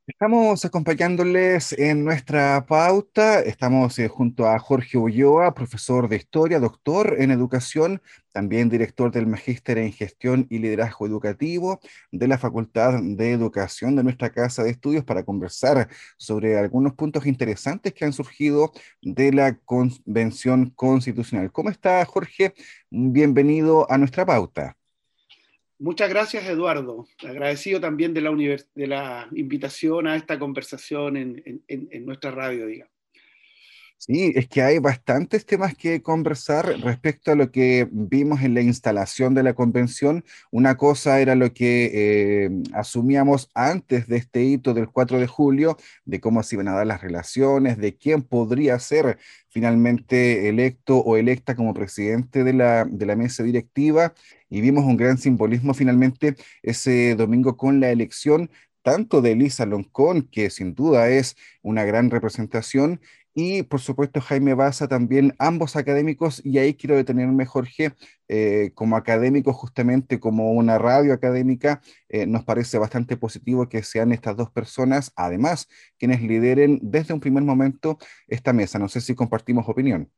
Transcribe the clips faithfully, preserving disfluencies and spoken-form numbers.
Estamos acompañándoles en nuestra pauta. Estamos eh, junto a Jorge Ulloa, profesor de historia, doctor en educación, también director del Magíster en Gestión y Liderazgo Educativo de la Facultad de Educación de nuestra Casa de Estudios, para conversar sobre algunos puntos interesantes que han surgido de la Convención Constitucional. ¿Cómo está, Jorge? Bienvenido a nuestra pauta. Muchas gracias, Eduardo. Agradecido también de la, univers- de la invitación a esta conversación en, en- en- en nuestra radio, digamos. Sí, es que hay bastantes temas que conversar respecto a lo que vimos en la instalación de la convención. Una cosa era lo que eh, asumíamos antes de este hito del cuatro de julio, de cómo se iban a dar las relaciones, de quién podría ser finalmente electo o electa como presidente de la, de la mesa directiva. Y vimos un gran simbolismo finalmente ese domingo con la elección tanto de Elisa Loncón, que sin duda es una gran representación, y por supuesto Jaime Baza también, ambos académicos, y ahí quiero detenerme, Jorge, eh, como académico, justamente como una radio académica, eh, nos parece bastante positivo que sean estas dos personas, además, quienes lideren desde un primer momento esta mesa. No sé si compartimos opinión.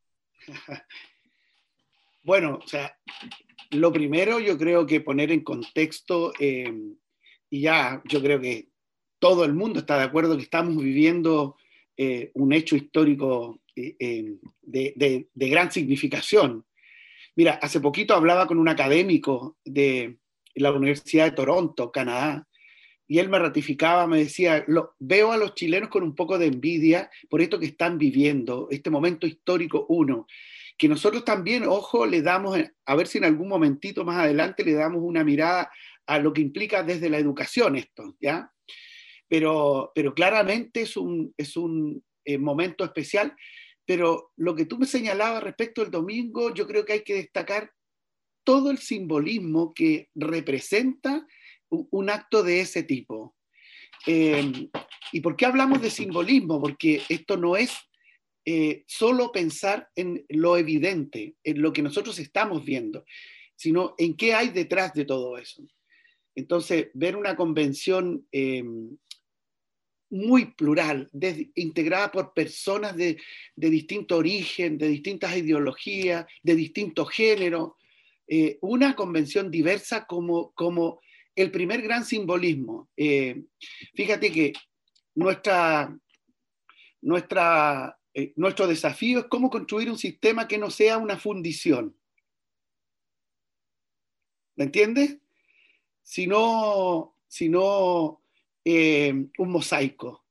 Bueno, o sea, lo primero yo creo que poner en contexto, eh, y ya yo creo que todo el mundo está de acuerdo que estamos viviendo eh, un hecho histórico eh, eh, de, de- de gran significación. Mira, hace poquito hablaba con un académico de la Universidad de Toronto, Canadá, y él me ratificaba, me decía, lo, veo a los chilenos con un poco de envidia por esto que están viviendo, este momento histórico uno, que nosotros también, ojo, le damos, a ver si en algún momentito más adelante le damos una mirada a lo que implica desde la educación esto, ¿ya? Pero, pero claramente es un, es un eh, momento especial, pero lo que tú me señalabas respecto al domingo, yo creo que hay que destacar todo el simbolismo que representa un, un acto de ese tipo. Eh, ¿Y por qué hablamos de simbolismo? Porque esto no es eh, solo pensar en lo evidente, en lo que nosotros estamos viendo, sino en qué hay detrás de todo eso. Entonces, ver una convención eh, muy plural, de, integrada por personas de, de, distinto origen, de distintas ideologías, de distintos géneros, eh, una convención diversa como, como el primer gran simbolismo. Eh, fíjate que nuestra, nuestra, eh, nuestro desafío es cómo construir un sistema que no sea una fundición, ¿me entiendes? Sino, sino eh, un mosaico.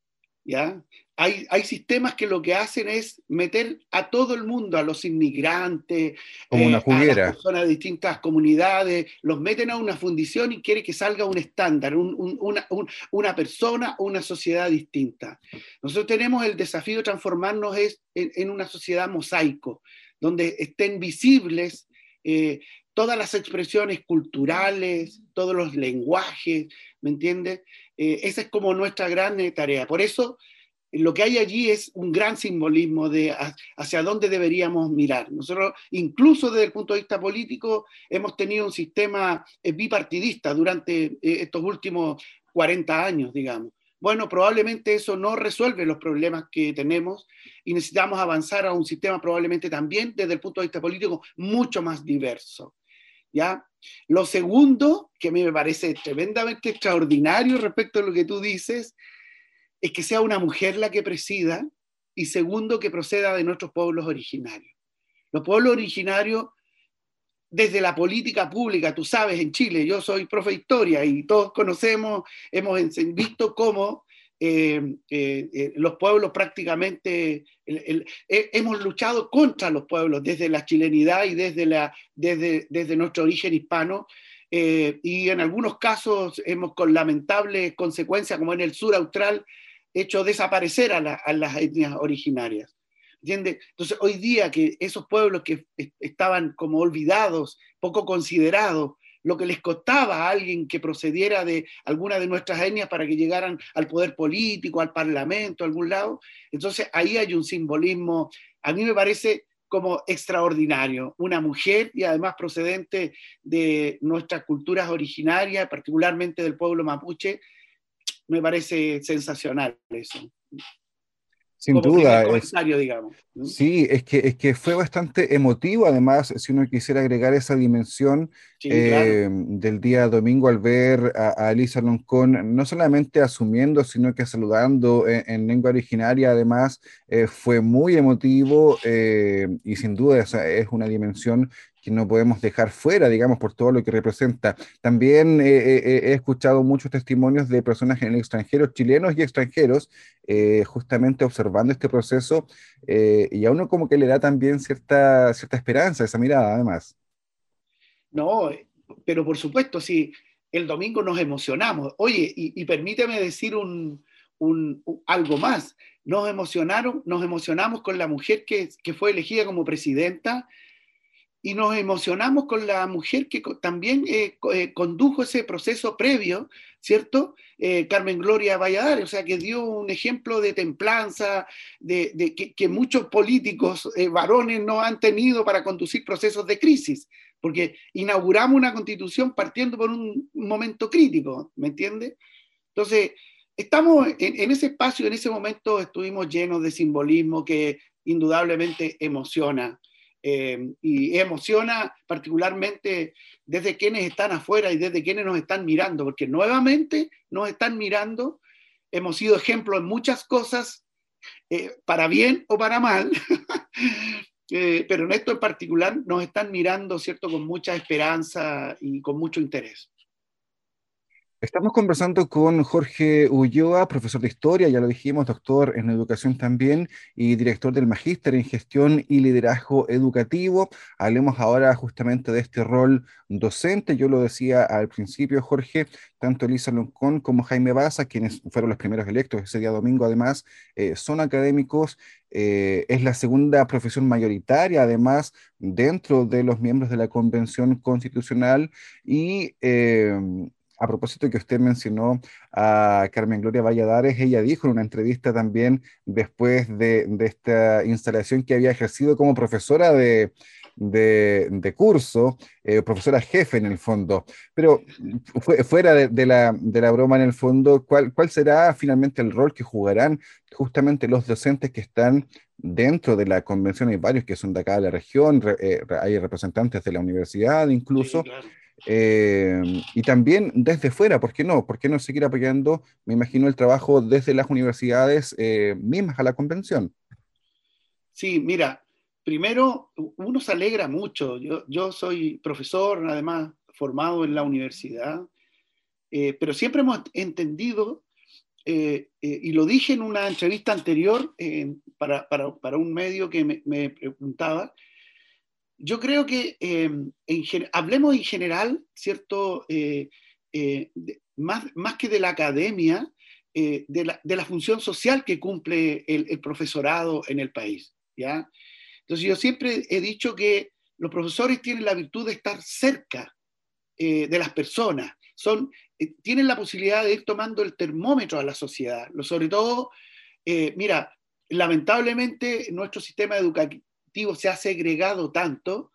¿Ya? Hay, hay sistemas que lo que hacen es meter a todo el mundo, a los inmigrantes, Como una eh, a las juguera. personas de distintas comunidades, los meten a una fundición y quiere que salga un estándar, un, un, una, un, una persona o una sociedad distinta. Nosotros tenemos el desafío de transformarnos es, en, en, una sociedad mosaico, donde estén visibles eh, todas las expresiones culturales, todos los lenguajes, ¿me entiendes? Eh, esa es como nuestra gran eh, tarea. Por eso, lo que hay allí es un gran simbolismo de hacia dónde deberíamos mirar. Nosotros, incluso desde el punto de vista político, hemos tenido un sistema eh, bipartidista durante eh, estos últimos cuarenta años, digamos. Bueno, probablemente eso no resuelve los problemas que tenemos y necesitamos avanzar a un sistema probablemente también desde el punto de vista político mucho más diverso. ¿Ya? Lo segundo, que a mí me parece tremendamente extraordinario respecto a lo que tú dices, es que sea una mujer la que presida y segundo, que proceda de nuestros pueblos originarios. Los pueblos originarios, desde la política pública, tú sabes, en Chile, yo soy profe de historia y todos conocemos, hemos visto cómo eh, eh, eh, los pueblos prácticamente, el, el, eh, hemos luchado contra los pueblos desde la chilenidad y desde, la, desde, desde nuestro origen hispano, eh, y en algunos casos hemos con lamentables consecuencias, como en el sur austral, hecho desaparecer a, la, a las etnias originarias. ¿Entiendes? Entonces, hoy día que esos pueblos que estaban como olvidados, poco considerados, lo que les costaba a alguien que procediera de alguna de nuestras etnias para que llegaran al poder político, al parlamento, a algún lado. Entonces, ahí hay un simbolismo, a mí me parece como extraordinario. Una mujer y además procedente de nuestras culturas originarias, particularmente del pueblo mapuche, me parece sensacional eso, Sin como primer duda, es, comentario, digamos. sí, es que, es que fue bastante emotivo, además, si uno quisiera agregar esa dimensión Sí, claro. eh, del día domingo al ver a, a Elisa Loncón, no solamente asumiendo, sino que saludando en, en lengua originaria, además, eh, fue muy emotivo eh, y sin duda esa es una dimensión que no podemos dejar fuera, digamos, por todo lo que representa. También eh, eh, eh, he escuchado muchos testimonios de personas en el extranjero, chilenos y extranjeros, eh, justamente observando este proceso eh, y a uno como que le da también cierta, cierta esperanza esa mirada, además. No, pero por supuesto, sí, el domingo nos emocionamos. Oye, y, y permíteme decir un, un, un- algo más. Nos emocionaron, nos emocionamos con la mujer que, que fue elegida como presidenta y nos emocionamos con la mujer que co- también eh, co- eh, condujo ese proceso previo, ¿cierto? Eh, Carmen Gloria Valladares, o sea, que dio un ejemplo de templanza, de, de que, que muchos políticos eh, varones no han tenido para conducir procesos de crisis, porque inauguramos una constitución partiendo por un momento crítico, ¿me entiende? Entonces, estamos en, en ese espacio, en ese momento estuvimos llenos de simbolismo que indudablemente emociona. Eh, y emociona particularmente desde quienes están afuera y desde quienes nos están mirando, porque nuevamente nos están mirando, hemos sido ejemplo en muchas cosas, eh, para bien o para mal, eh, pero en esto en particular nos están mirando, ¿cierto?, con mucha esperanza y con mucho interés. Estamos conversando con Jorge Ulloa, profesor de historia, ya lo dijimos, doctor en educación también y director del Magíster en Gestión y Liderazgo Educativo. Hablemos ahora justamente de este rol docente. Yo lo decía al principio, Jorge, tanto Elisa Loncón como Jaime Baza, quienes fueron los primeros electos ese día domingo, además, eh, son académicos. Eh, es la segunda profesión mayoritaria, además, dentro de los miembros de la Convención Constitucional y... eh, a propósito que usted mencionó a Carmen Gloria Valladares, ella dijo en una entrevista también después de, de esta instalación que había ejercido como profesora de, de- de curso, eh, profesora jefe en el fondo. Pero fue- fuera de, de la, de la broma en el fondo, ¿cuál, cuál será finalmente el rol que jugarán justamente los docentes que están dentro de la convención? Hay varios que son de acá de la región, re- eh, hay representantes de la universidad Sí, incluso. claro. Eh, y también desde fuera, ¿por qué no? ¿Por qué no seguir apoyando, me imagino, el trabajo desde las universidades eh, mismas a la convención? Sí, mira, primero uno se alegra mucho. Yo, yo soy profesor, además formado en la universidad, eh, pero siempre hemos entendido, eh, eh, y lo dije en una entrevista anterior eh, para, para, para, un medio que me, me preguntaba, yo creo que eh, en, hablemos en general, ¿cierto? Eh, eh, de, más, más que de la academia, eh, de, la, de la función social que cumple el, el profesorado en el país, ¿ya? Entonces yo siempre he dicho que los profesores tienen la virtud de estar cerca eh, de las personas, son, eh, tienen la posibilidad de ir tomando el termómetro a la sociedad, sobre todo, eh, mira, lamentablemente nuestro sistema educativo se ha segregado tanto,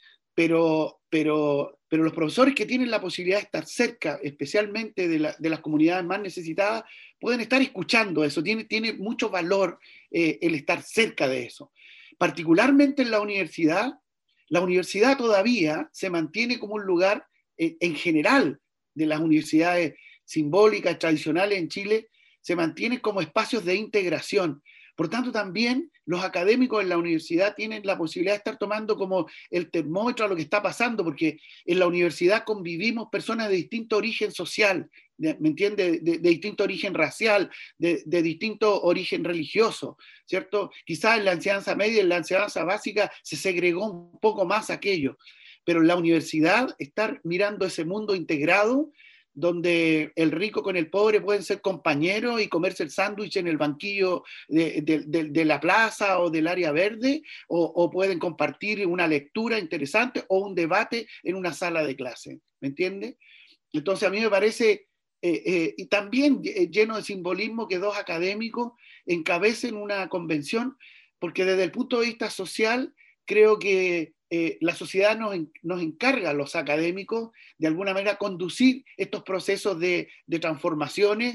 pero, pero, pero los profesores que tienen la posibilidad de estar cerca, especialmente de, la, de las comunidades más necesitadas, pueden estar escuchando eso, tiene, tiene mucho valor eh, el estar cerca de eso. Particularmente en la universidad, la universidad todavía se mantiene como un lugar, eh, en general, de las universidades simbólicas, tradicionales en Chile, se mantiene como espacios de integración. Por tanto, también los académicos en la universidad tienen la posibilidad de estar tomando como el termómetro a lo que está pasando, porque en la universidad convivimos personas de distinto origen social, de, ¿me entiende? De, de, distinto origen racial, de, de distinto origen religioso, ¿cierto? Quizás en la enseñanza media, en la enseñanza básica, se segregó un poco más aquello, pero en la universidad, estar mirando ese mundo integrado, donde el rico con el pobre pueden ser compañeros y comerse el sándwich en el banquillo de, de, de, de, la plaza o del área verde, o, o, pueden compartir una lectura interesante o un debate en una sala de clase, ¿me entiende? Entonces a mí me parece, eh, eh, y también lleno de simbolismo, que dos académicos encabecen una convención, porque desde el punto de vista social creo que eh, la sociedad nos, nos, encarga a los académicos de alguna manera conducir estos procesos de, de transformaciones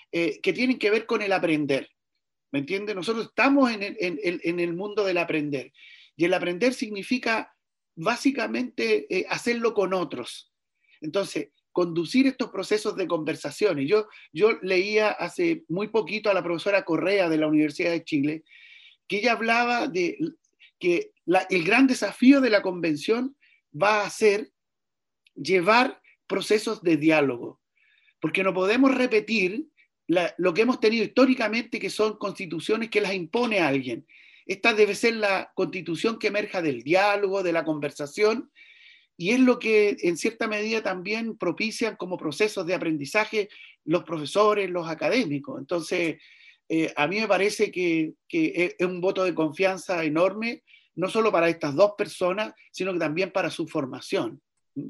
eh, que tienen que ver con el aprender. ¿Me entiendes? Nosotros estamos en el, en, en el mundo del aprender. Y el aprender significa básicamente eh, hacerlo con otros. Entonces, conducir estos procesos de conversaciones. Yo, yo leía hace muy poquito a la profesora Correa de la Universidad de Chile, que ella hablaba de que la, el gran desafío de la convención va a ser llevar procesos de diálogo, porque no podemos repetir la, lo que hemos tenido históricamente, que son constituciones que las impone a alguien. Esta debe ser la constitución que emerja del diálogo, de la conversación, y es lo que en cierta medida también propician como procesos de aprendizaje los profesores, los académicos. Entonces, eh, a mí me parece que, que es un voto de confianza enorme, no solo para estas dos personas, sino que también para su formación.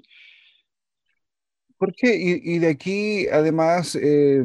¿Por qué? Y, y de aquí, además, eh,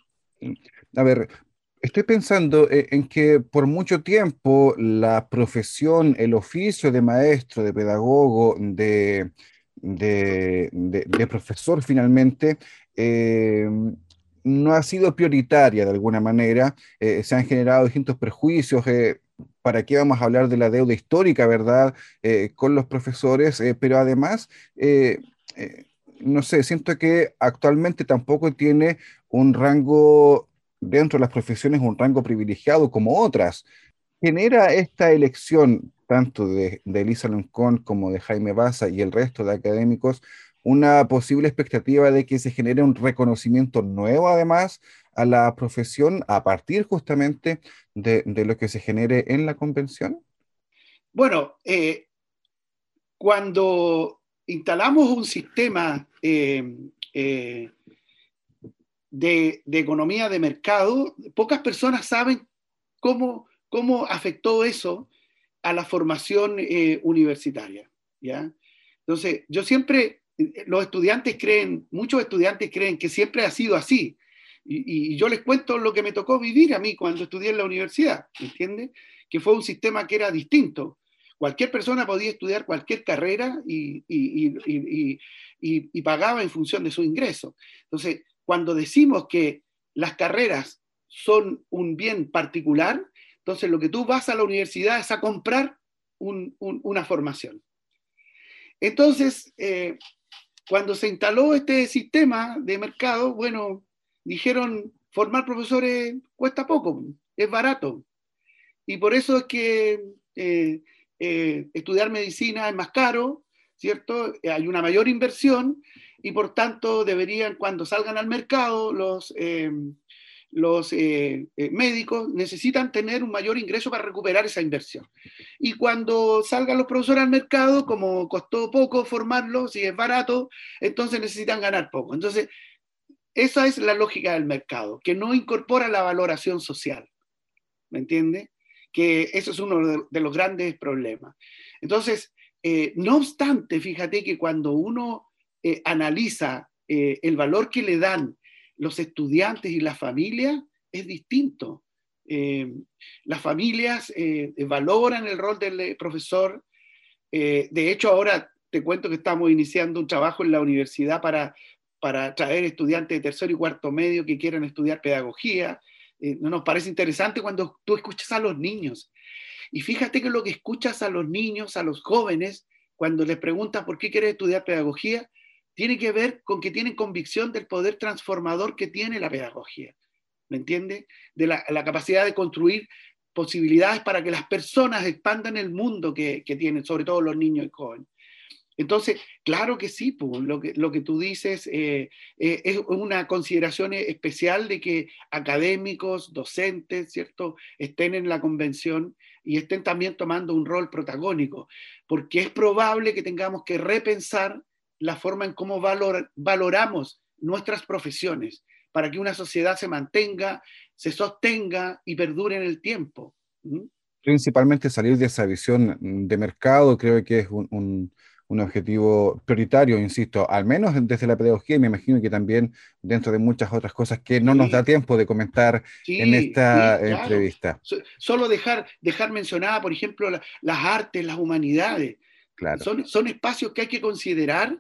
a ver, estoy pensando eh, en que por mucho tiempo la profesión, el oficio de maestro, de pedagogo, de, de, de- de profesor finalmente, eh, no ha sido prioritaria de alguna manera. Eh, se han generado distintos prejuicios. Eh, ¿para qué vamos a hablar de la deuda histórica, verdad? Eh, con los profesores, eh, pero además... eh, eh, no sé, siento que actualmente tampoco tiene un rango dentro de las profesiones, un rango privilegiado como otras. Genera esta elección, tanto de, de Elisa Loncón como de Jaime Baza y el resto de académicos, una posible expectativa de que se genere un reconocimiento nuevo, además, a la profesión a partir justamente de, de lo que se genere en la convención. Bueno, eh, cuando instalamos un sistema eh, eh, de, de, economía de mercado, pocas personas saben cómo, cómo afectó eso a la formación eh, universitaria, ¿ya? Entonces, yo siempre, los estudiantes creen, muchos estudiantes creen que siempre ha sido así, y, y yo les cuento lo que me tocó vivir a mí cuando estudié en la universidad, ¿entiendes? Que fue un sistema que era distinto. Cualquier persona podía estudiar cualquier carrera y, y, y, y pagaba en función de su ingreso. Entonces, cuando decimos que las carreras son un bien particular, entonces lo que tú vas a la universidad es a comprar un, un, una formación. Entonces, eh, cuando se instaló este sistema de mercado, bueno, dijeron, formar profesores cuesta poco, es barato. Y por eso es que eh, eh, estudiar medicina es más caro, ¿cierto? Hay una mayor inversión y por tanto deberían, cuando salgan al mercado, los, eh, los eh, eh, médicos necesitan tener un mayor ingreso para recuperar esa inversión. Y cuando salgan los profesores al mercado, como costó poco formarlos y es barato, entonces necesitan ganar poco. Entonces, esa es la lógica del mercado, que no incorpora la valoración social. ¿Me entiende? Que eso es uno de, de los grandes problemas. Entonces, eh, no obstante, fíjate que cuando uno eh, analiza eh, el valor que le dan los estudiantes y las familias, es distinto. Eh, las familias eh, valoran el rol del eh, profesor. Eh, de hecho, ahora te cuento que estamos iniciando un trabajo en la universidad para, para traer estudiantes de tercero y cuarto medio que quieran estudiar pedagogía. Eh, no nos parece interesante cuando tú escuchas a los niños. Y fíjate que lo que escuchas a los niños, a los jóvenes, cuando les preguntas por qué quieres estudiar pedagogía, tiene que ver con que tienen convicción del poder transformador que tiene la pedagogía. ¿Me entiendes? De la, la capacidad de construir posibilidades para que las personas expandan el mundo que, que tienen, sobre todo los niños y jóvenes. Entonces, claro que sí, pues, lo, que, lo que tú dices eh, eh, es una consideración especial de que académicos, docentes, ¿cierto?, estén en la convención y estén también tomando un rol protagónico, porque es probable que tengamos que repensar la forma en cómo valor, valoramos nuestras profesiones para que una sociedad se mantenga, se sostenga y perdure en el tiempo. ¿Mm? Principalmente salir de esa visión de mercado, creo que es un, un- un objetivo prioritario, insisto, al menos desde la pedagogía y me imagino que también dentro de muchas otras cosas que no nos da Sí. tiempo de comentar en Sí, esta sí, claro. entrevista. So- Solo dejar, dejar mencionada, por ejemplo, la- las artes, las humanidades. Claro. Son, son espacios que hay que considerar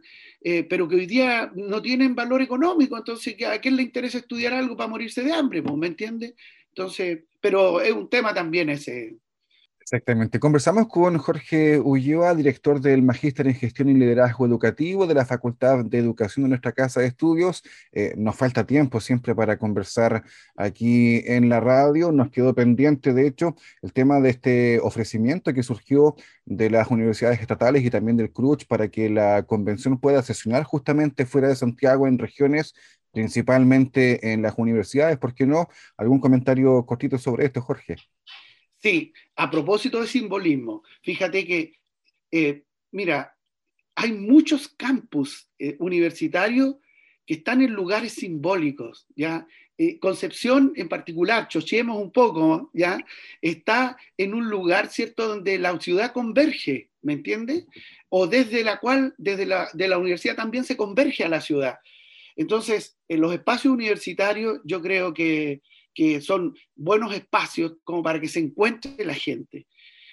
eh, pero que hoy día no tienen valor económico, entonces ¿a quién le interesa estudiar algo para morirse de hambre? Pues, ¿me entiendes? Entonces, pero es un tema también ese. Exactamente. Conversamos con Jorge Ulloa, director del Magíster en Gestión y Liderazgo Educativo de la Facultad de Educación de nuestra Casa de Estudios. Eh, nos falta tiempo siempre para conversar aquí en la radio. Nos quedó pendiente, de hecho, el tema de este ofrecimiento que surgió de las universidades estatales y también del C R U C H para que la convención pueda sesionar justamente fuera de Santiago en regiones, principalmente en las universidades. ¿Por qué no? ¿Algún comentario cortito sobre esto, Jorge? Sí, a propósito de simbolismo, fíjate que, eh, mira, hay muchos campus eh, universitarios que están en lugares simbólicos, ¿ya? Eh, Concepción en particular, chochemos un poco, ¿ya? Está en un lugar, ¿cierto?, donde la ciudad converge, ¿me entiendes? O desde la cual, desde la, de la universidad también se converge a la ciudad. Entonces, en los espacios universitarios yo creo que, que son buenos espacios como para que se encuentre la gente.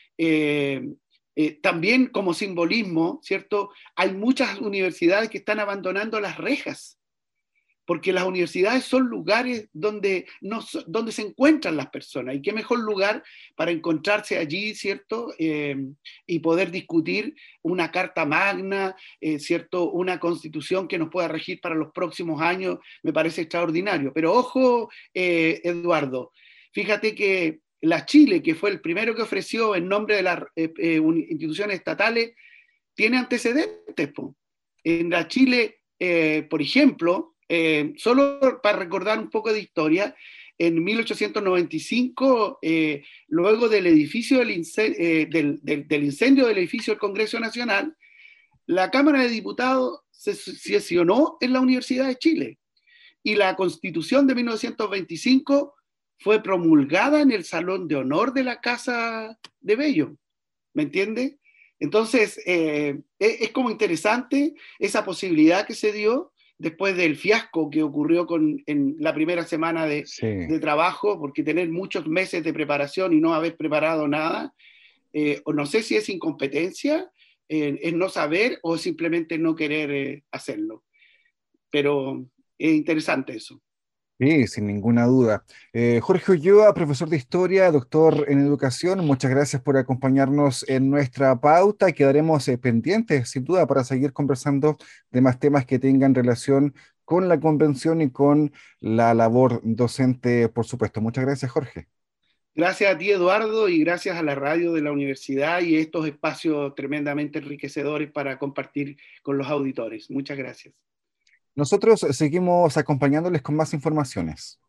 Eh, eh, también como simbolismo, ¿cierto? Hay muchas universidades que están abandonando las rejas, porque las universidades son lugares donde, no, donde se encuentran las personas, y qué mejor lugar para encontrarse allí, ¿cierto? Eh, y poder discutir una carta magna, eh, ¿cierto? Una constitución que nos pueda regir para los próximos años, me parece extraordinario. Pero ojo, eh, Eduardo, fíjate que la Chile, que fue el primero que ofreció en nombre de las eh, eh, instituciones estatales, tiene antecedentes, po. En la Chile, eh, por ejemplo, eh, solo para recordar un poco de historia, en mil ochocientos noventa y cinco, eh, luego del, edificio del, incendio, eh, del, del, del, incendio del edificio del Congreso Nacional, la Cámara de Diputados se sesionó en la Universidad de Chile y la Constitución de mil novecientos veinticinco fue promulgada en el Salón de Honor de la Casa de Bello, ¿me entiende? Entonces, eh, es, es como interesante esa posibilidad que se dio después del fiasco que ocurrió con, en la primera semana de, Sí. de trabajo, porque tener muchos meses de preparación y no haber preparado nada, eh, o no sé si es incompetencia, eh, es no saber o simplemente no querer eh, hacerlo. Pero es interesante eso. Sí, sin ninguna duda. Eh, Jorge Ulloa, profesor de historia, doctor en educación, muchas gracias por acompañarnos en nuestra pauta. Quedaremos eh, pendientes, sin duda, para seguir conversando de más temas que tengan relación con la convención y con la labor docente, por supuesto. Muchas gracias, Jorge. Gracias a ti, Eduardo, y gracias a la radio de la universidad y estos espacios tremendamente enriquecedores para compartir con los auditores. Muchas gracias. Nosotros seguimos acompañándoles con más informaciones.